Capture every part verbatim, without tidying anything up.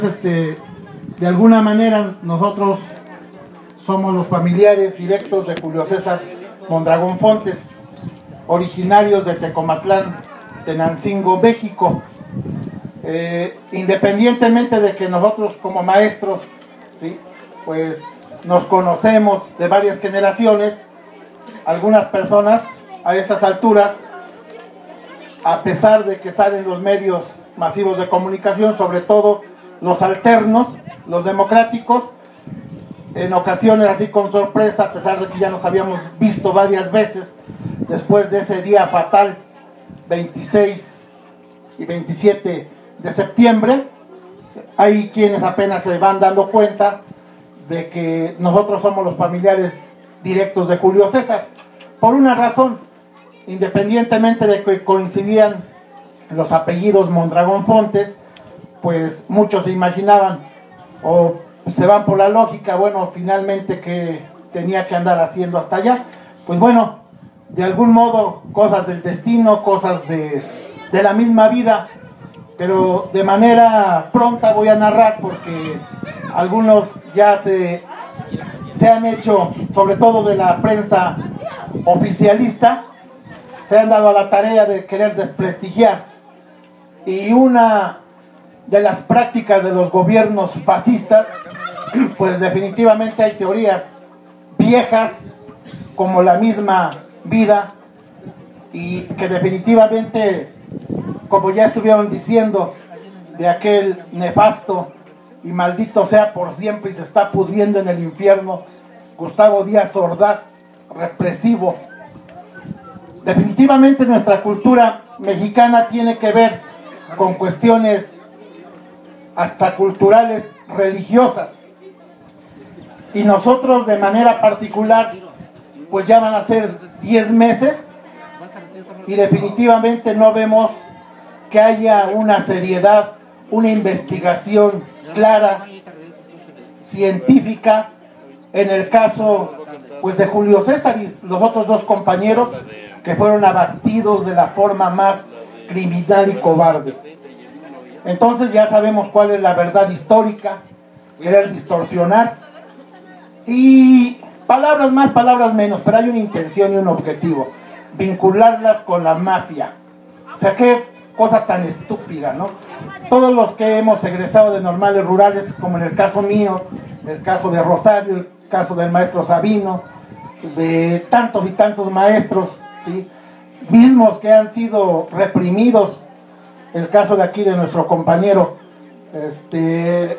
Este, de alguna manera nosotros somos los familiares directos de Julio César Mondragón Fontes, originarios de Tecomatlán, Tenancingo, México. Eh, independientemente de que nosotros como maestros, ¿sí?, pues nos conocemos de varias generaciones, algunas personas a estas alturas, a pesar de que salen los medios masivos de comunicación, sobre todo los alternos, los democráticos, en ocasiones así con sorpresa, a pesar de que ya nos habíamos visto varias veces después de ese día fatal, veintiséis y veintisiete de septiembre, hay quienes apenas se van dando cuenta de que nosotros somos los familiares directos de Julio César, por una razón, independientemente de que coincidían los apellidos Mondragón Fontes, pues muchos se imaginaban o se van por la lógica, bueno, finalmente que tenía que andar haciendo hasta allá. Pues bueno, de algún modo, cosas del destino, cosas de, de la misma vida, pero de manera pronta voy a narrar porque algunos ya se, se han hecho, sobre todo de la prensa oficialista, se han dado a la tarea de querer desprestigiar. Y una de las prácticas de los gobiernos fascistas, pues definitivamente hay teorías viejas como la misma vida y que definitivamente, como ya estuvieron diciendo, de aquel nefasto y maldito sea por siempre y se está pudriendo en el infierno, Gustavo Díaz Ordaz, represivo. Definitivamente nuestra cultura mexicana tiene que ver con cuestiones hasta culturales, religiosas, y nosotros de manera particular pues ya van a ser diez meses y definitivamente no vemos que haya una seriedad, una investigación clara, científica en el caso pues de Julio César y los otros dos compañeros que fueron abatidos de la forma más criminal y cobarde. Entonces ya sabemos cuál es la verdad histórica, querer distorsionar, y palabras más, palabras menos, pero hay una intención y un objetivo, vincularlas con la mafia. O sea, qué cosa tan estúpida, ¿no? Todos los que hemos egresado de normales rurales, como en el caso mío, el caso de Rosario, el caso del maestro Sabino, de tantos y tantos maestros, ¿sí?, mismos que han sido reprimidos, el caso de aquí de nuestro compañero, este,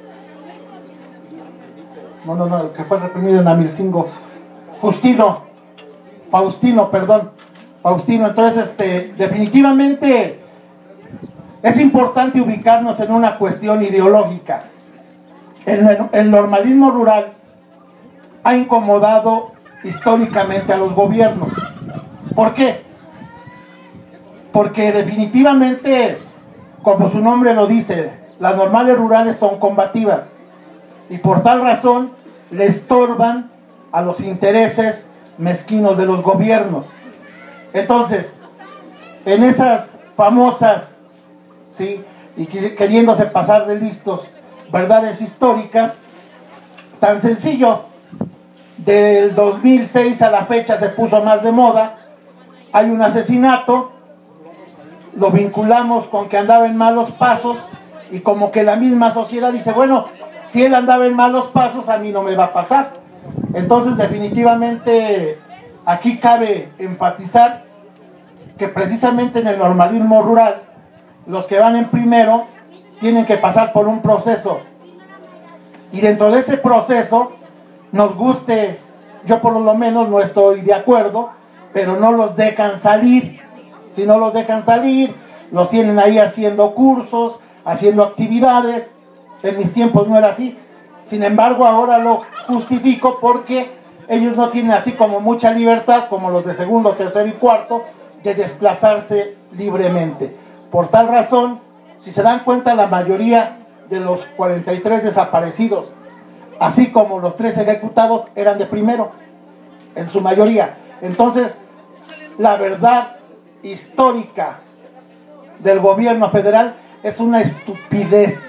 no, no, no, el que fue reprimido en Amilcingo, Faustino, Faustino, perdón, Faustino. Entonces, este, definitivamente es importante ubicarnos en una cuestión ideológica. El, el normalismo rural ha incomodado históricamente a los gobiernos. ¿Por qué? Porque definitivamente, como su nombre lo dice, las normales rurales son combativas y por tal razón le estorban a los intereses mezquinos de los gobiernos. Entonces, en esas famosas, ¿sí?, y queriéndose pasar de listos, verdades históricas, tan sencillo, del dos mil seis a la fecha se puso más de moda, hay un asesinato, lo vinculamos con que andaba en malos pasos y como que la misma sociedad dice, bueno, si él andaba en malos pasos, a mí no me va a pasar. Entonces definitivamente aquí cabe enfatizar que precisamente en el normalismo rural los que van en primero tienen que pasar por un proceso, y dentro de ese proceso, nos guste, yo por lo menos no estoy de acuerdo, pero no los dejan salir. Si no los dejan salir, los tienen ahí haciendo cursos, haciendo actividades. En mis tiempos no era así. Sin embargo, ahora lo justifico porque ellos no tienen así como mucha libertad, como los de segundo, tercero y cuarto, de desplazarse libremente. Por tal razón, si se dan cuenta, la mayoría de los cuarenta y tres desaparecidos, así como los tres ejecutados, eran de primero, en su mayoría. Entonces, la verdad histórica del gobierno federal es una estupidez,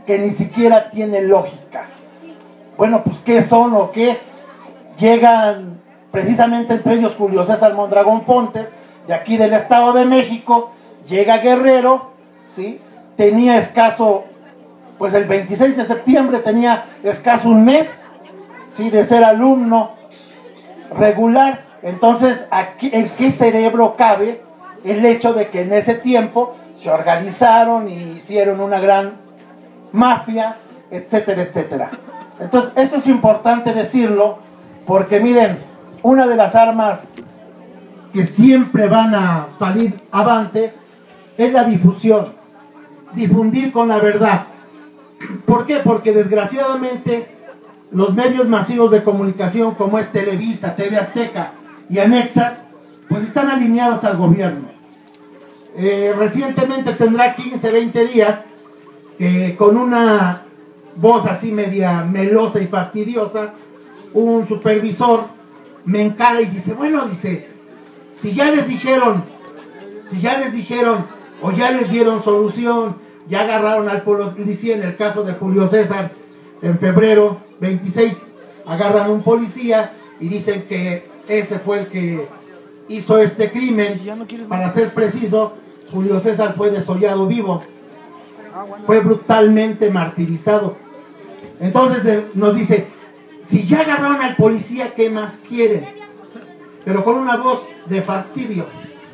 que ni siquiera tiene lógica. Bueno, pues ¿qué son o qué? Llegan precisamente entre ellos Julio César Mondragón Fontes, de aquí del Estado de México, llega Guerrero, ¿sí? Tenía escaso, pues el veintiséis de septiembre tenía escaso un mes, ¿sí? De ser alumno regular. Entonces, aquí, ¿en qué cerebro cabe el hecho de que en ese tiempo se organizaron y hicieron una gran mafia, etcétera, etcétera? Entonces, esto es importante decirlo, porque miren, una de las armas que siempre van a salir avante es la difusión, difundir con la verdad. ¿Por qué? Porque desgraciadamente los medios masivos de comunicación como es Televisa, T V Azteca y anexas, pues están alineados al gobierno. Eh, recientemente tendrá quince, veinte días eh, con una voz así media melosa y fastidiosa, un supervisor me encara y dice, bueno, dice, si ya les dijeron, si ya les dijeron o ya les dieron solución, ya agarraron al policía, en el caso de Julio César, en febrero veintiséis, agarran a un policía y dicen que ese fue el que hizo este crimen. Para ser preciso, Julio César fue desollado vivo, fue brutalmente martirizado. Entonces nos dice, si ya agarraron al policía, ¿qué más quieren? Pero con una voz de fastidio.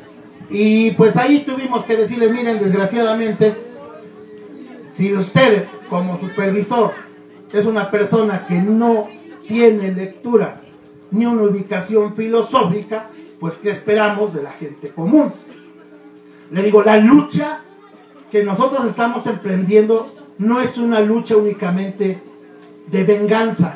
Y pues ahí tuvimos que decirles, miren, desgraciadamente, si usted como supervisor es una persona que no tiene lectura ni una ubicación filosófica, pues ¿qué esperamos de la gente común? Le digo, la lucha que nosotros estamos emprendiendo no es una lucha únicamente de venganza.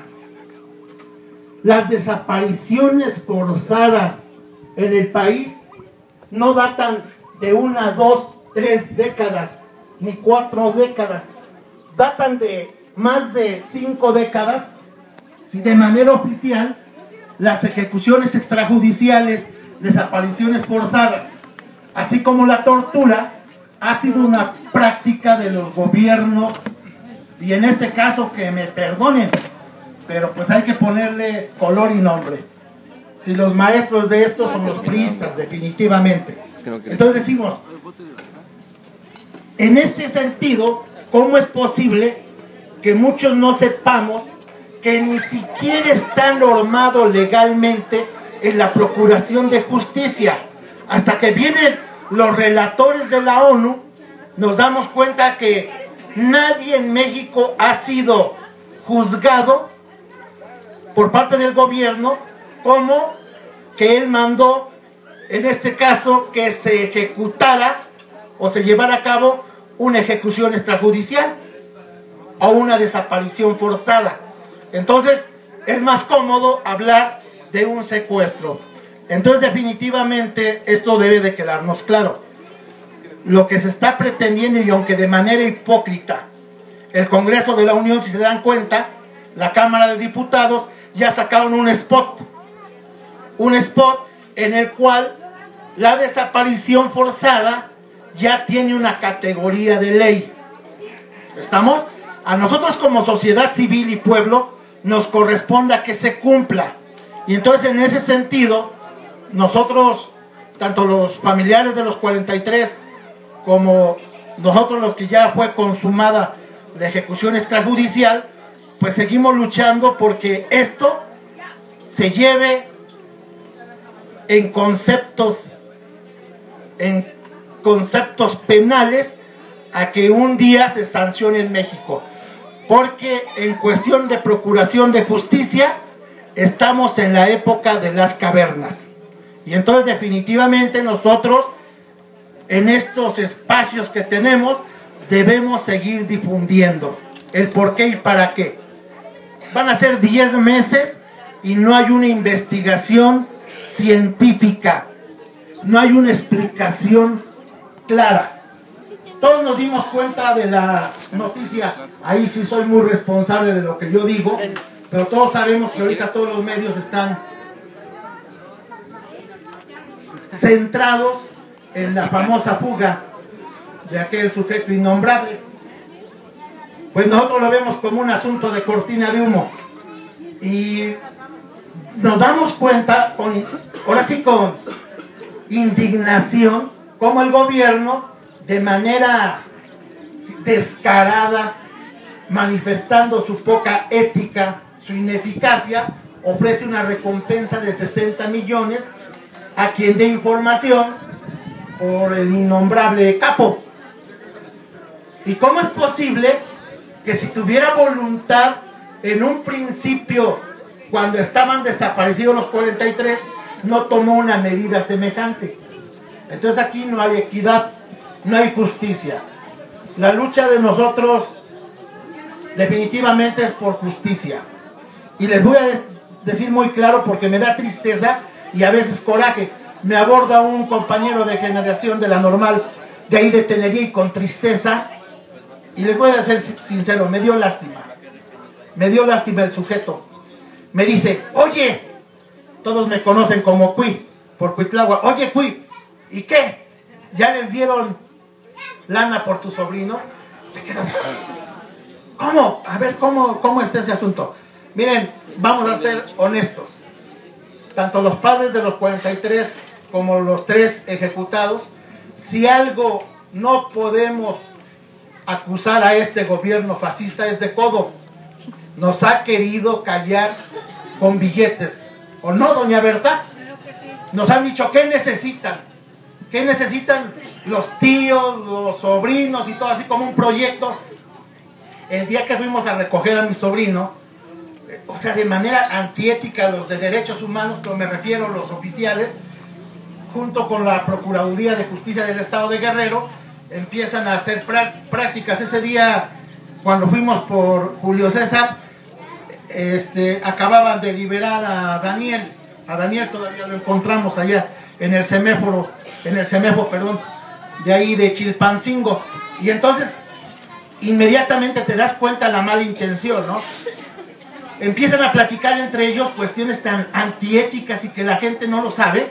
Las desapariciones forzadas en el país no datan de una, dos, tres décadas, ni cuatro décadas. Datan de más de cinco décadas, si de manera oficial, las ejecuciones extrajudiciales, desapariciones forzadas, así como la tortura, ha sido una práctica de los gobiernos, y en este caso, que me perdonen, pero pues hay que ponerle color y nombre. Si los maestros de esto son los priistas, definitivamente. Entonces decimos, en este sentido, ¿cómo es posible que muchos no sepamos que ni siquiera está normado legalmente en la Procuración de Justicia? Hasta que vienen los relatores de la ONU, nos damos cuenta que nadie en México ha sido juzgado por parte del gobierno como que él mandó, en este caso, que se ejecutara o se llevara a cabo una ejecución extrajudicial o una desaparición forzada. Entonces es más cómodo hablar de un secuestro. Entonces definitivamente esto debe de quedarnos claro. Lo que se está pretendiendo, y aunque de manera hipócrita, el Congreso de la Unión, si se dan cuenta, la Cámara de Diputados ya sacaron un spot, un spot en el cual la desaparición forzada ya tiene una categoría de ley. ¿Estamos? A nosotros como sociedad civil y pueblo nos corresponde a que se cumpla. Y entonces en ese sentido, nosotros, tanto los familiares de los cuarenta y tres como nosotros los que ya fue consumada la ejecución extrajudicial, pues seguimos luchando porque esto se lleve en conceptos, en conceptos penales, a que un día se sancione en México. Porque en cuestión de procuración de justicia, estamos en la época de las cavernas. Y entonces definitivamente nosotros, en estos espacios que tenemos, debemos seguir difundiendo el por qué y para qué. Van a ser diez meses y no hay una investigación científica, no hay una explicación clara. Todos nos dimos cuenta de la noticia, ahí sí soy muy responsable de lo que yo digo, pero todos sabemos que ahorita todos los medios están centrados en la famosa fuga de aquel sujeto innombrable. pues nosotros lo vemos como un asunto de cortina de humo. Y nos damos cuenta, con, ahora sí con indignación, cómo el gobierno, de manera descarada, manifestando su poca ética, su ineficacia, ofrece una recompensa de sesenta millones a quien dé información por el innombrable capo. ¿Y cómo es posible que si tuviera voluntad en un principio, cuando estaban desaparecidos los cuarenta y tres, no tomó una medida semejante? Entonces aquí no hay equidad, no hay justicia. La lucha de nosotros definitivamente es por justicia. Y les voy a decir muy claro, porque me da tristeza y a veces coraje. Me aborda un compañero de generación de la normal de ahí de Tenería, y con tristeza, y les voy a ser sincero, me dio lástima. Me dio lástima el sujeto. Me dice, oye, todos me conocen como Cui, por Cuitlagua. Oye, Cui, ¿y qué? ¿Ya les dieron lana por tu sobrino? Te quedas, ¿cómo? A ver, ¿cómo, cómo está ese asunto? Miren, vamos a ser honestos. Tanto los padres de los cuarenta y tres como los tres ejecutados, si algo no podemos acusar a este gobierno fascista es de codo. Nos ha querido callar con billetes. ¿O no, doña Berta? Nos han dicho, ¿qué necesitan? ¿Qué necesitan los tíos, los sobrinos y todo así como un proyecto? El día que fuimos a recoger a mi sobrino, o sea, de manera antiética, los de derechos humanos, pero me refiero a los oficiales, junto con la Procuraduría de Justicia del Estado de Guerrero, empiezan a hacer prácticas. Ese día, cuando fuimos por Julio César, este, acababan de liberar a Daniel. A Daniel todavía lo encontramos allá en el semáforo, en el semáforo, perdón, de ahí de Chilpancingo. Y entonces, inmediatamente te das cuenta de la mala intención, ¿no? Empiezan a platicar entre ellos cuestiones tan antiéticas y que la gente no lo sabe.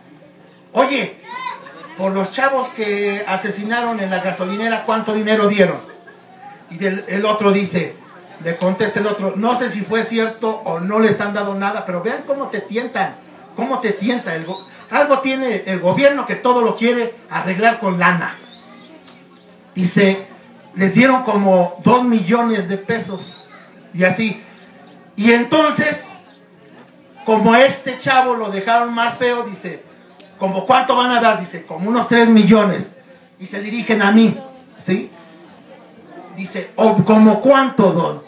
Oye, por los chavos que asesinaron en la gasolinera, ¿cuánto dinero dieron? Y del, el otro dice, le contesta el otro, no sé si fue cierto o no les han dado nada, pero vean cómo te tientan, cómo te tienta. El, algo tiene el gobierno que todo lo quiere arreglar con lana. Dice, les dieron como dos millones de pesos y así. Y entonces, como a este chavo lo dejaron más feo, dice, ¿como cuánto van a dar? Dice, como unos tres millones. Y se dirigen a mí, ¿sí? Dice, ¿o como cuánto, don?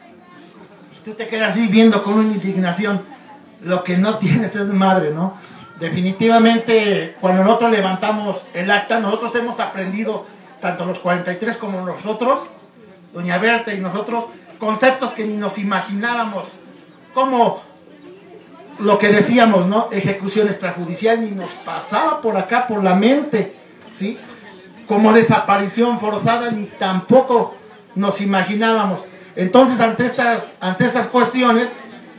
Y tú te quedas así viendo con una indignación. Lo que no tienes es madre, ¿no? Definitivamente, cuando nosotros levantamos el acta, nosotros hemos aprendido, tanto los cuarenta y tres como nosotros, doña Berta y nosotros, conceptos que ni nos imaginábamos, como lo que decíamos, ¿no? Ejecución extrajudicial, ni nos pasaba por acá, por la mente, ¿sí? Como desaparición forzada, ni tampoco nos imaginábamos. Entonces, ante estas, ante estas cuestiones,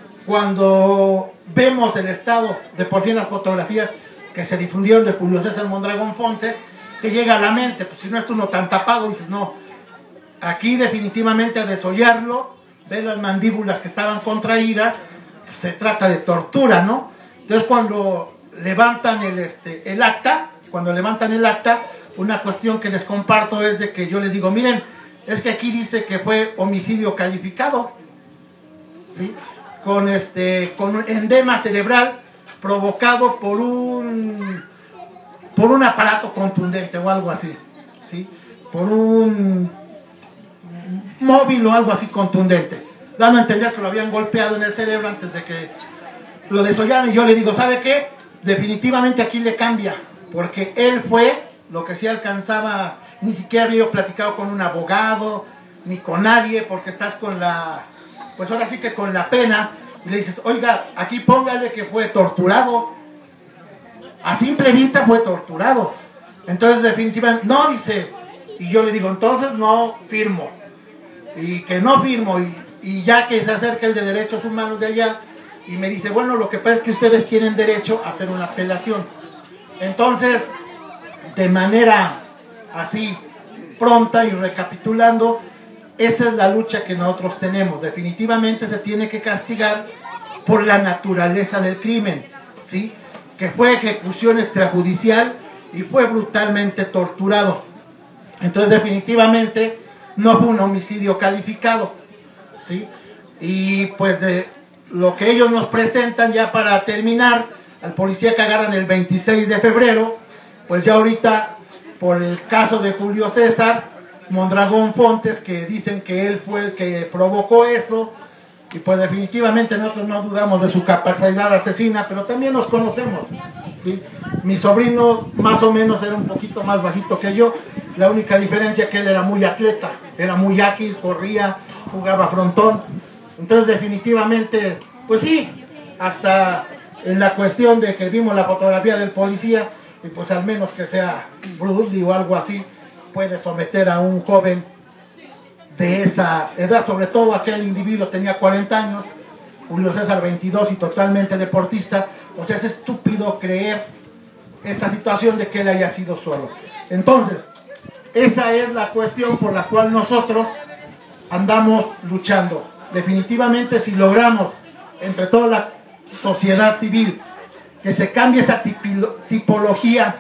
cuando vemos el estado, de por sí en las fotografías que se difundieron de Julio César Mondragón Fontes, te llega a la mente, pues si no es uno tan tapado, dices, no, aquí definitivamente a desollarlo, ver las mandíbulas que estaban contraídas, pues se trata de tortura, ¿no? Entonces cuando levantan el, este, el acta, cuando levantan el acta, una cuestión que les comparto es de que yo les digo, miren, es que aquí dice que fue homicidio calificado, ¿sí? Con, este, con un edema cerebral provocado por un, por un aparato contundente o algo así, ¿sí? Por un móvil o algo así contundente, dando a entender que lo habían golpeado en el cerebro antes de que lo desollaran. Y yo le digo, ¿sabe qué? Definitivamente aquí le cambia, porque él fue lo que sí alcanzaba, ni siquiera había platicado con un abogado, ni con nadie, porque estás con la, pues ahora sí que con la pena, y le dices, oiga, aquí póngale que fue torturado, a simple vista fue torturado. Entonces definitivamente, no, dice, y yo le digo, entonces no firmo, y que no firmo, y, y ya que se acerca el de derechos humanos de allá, y me dice, bueno, lo que pasa es que ustedes tienen derecho a hacer una apelación. Entonces, de manera así pronta y recapitulando, esa es la lucha que nosotros tenemos. Definitivamente se tiene que castigar por la naturaleza del crimen, ¿sí? Que fue ejecución extrajudicial y fue brutalmente torturado. Entonces definitivamente no fue un homicidio calificado, ¿sí? Y pues de lo que ellos nos presentan, ya para terminar, al policía que agarran el veintiséis de febrero, pues ya ahorita por el caso de Julio César Mondragón Fontes, que dicen que él fue el que provocó eso, y pues definitivamente nosotros no dudamos de su capacidad asesina, pero también nos conocemos, ¿sí? Mi sobrino más o menos era un poquito más bajito que yo, la única diferencia es que él era muy atleta, era muy ágil, corría, jugaba frontón. Entonces definitivamente, pues sí, hasta en la cuestión de que vimos la fotografía del policía, y pues al menos que sea Brudley o algo así, puede someter a un joven de esa edad, sobre todo aquel individuo tenía cuarenta años, Julio César veintidós y totalmente deportista. O sea, es estúpido creer esta situación de que él haya sido solo. Entonces, esa es la cuestión por la cual nosotros andamos luchando. Definitivamente, si logramos entre toda la sociedad civil que se cambie esa tipología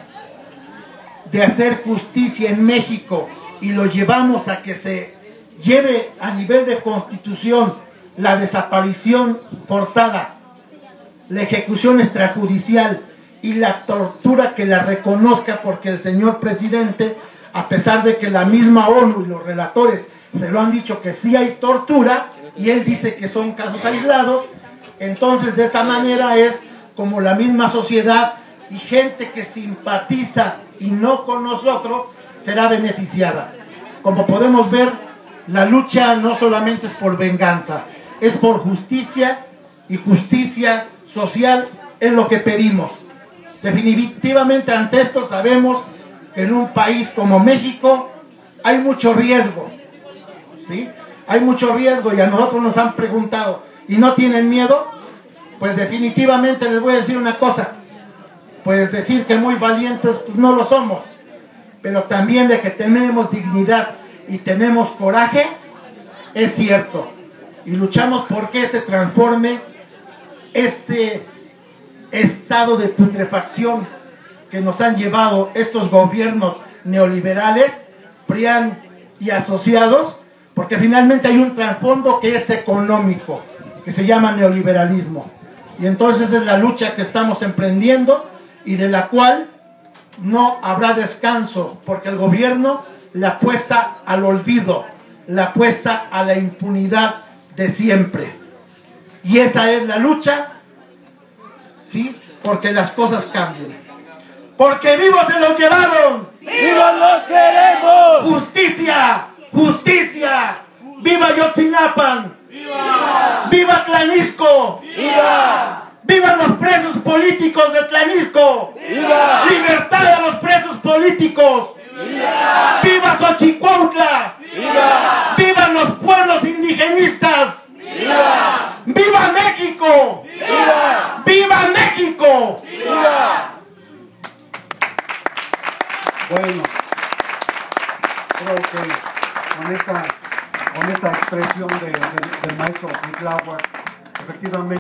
de hacer justicia en México y lo llevamos a que se lleve a nivel de constitución la desaparición forzada, la ejecución extrajudicial y la tortura, que la reconozca, porque el señor presidente, a pesar de que la misma ONU y los relatores se lo han dicho que sí hay tortura, y él dice que son casos aislados, entonces de esa manera es como la misma sociedad y gente que simpatiza y no con nosotros será beneficiada. Como podemos ver, la lucha no solamente es por venganza, es por justicia, y justicia social es lo que pedimos. Definitivamente ante esto sabemos que en un país como México hay mucho riesgo, ¿sí? Hay mucho riesgo, y a nosotros nos han preguntado, ¿y no tienen miedo? Pues definitivamente les voy a decir una cosa, pues decir que muy valientes, pues no lo somos, pero también de que tenemos dignidad y tenemos coraje, es cierto, y luchamos por que se transforme este estado de putrefacción que nos han llevado estos gobiernos neoliberales, PRIAN y asociados, porque finalmente hay un trasfondo que es económico, que se llama neoliberalismo, y entonces es la lucha que estamos emprendiendo y de la cual no habrá descanso, porque el gobierno le apuesta al olvido, le apuesta a la impunidad de siempre, y esa es la lucha, sí, porque las cosas cambian, porque vivos se los llevaron, ¡vivos los queremos! Justicia, justicia, viva Yotzinapan, ¡viva! Viva Tlanisco, ¡viva! ¡Vivan los presos políticos de Tlanisco! ¡viva! ¡Libertad a los presos políticos! ¡viva! ¡Viva Xochicuautla! ¡viva! ¡Vivan los pueblos indigenistas! ¡viva! ¡Viva México! ¡viva! ¡Viva México! ¡viva! Bueno, creo que con esta, con esta expresión de, de- del maestro Cuitláhuac, efectivamente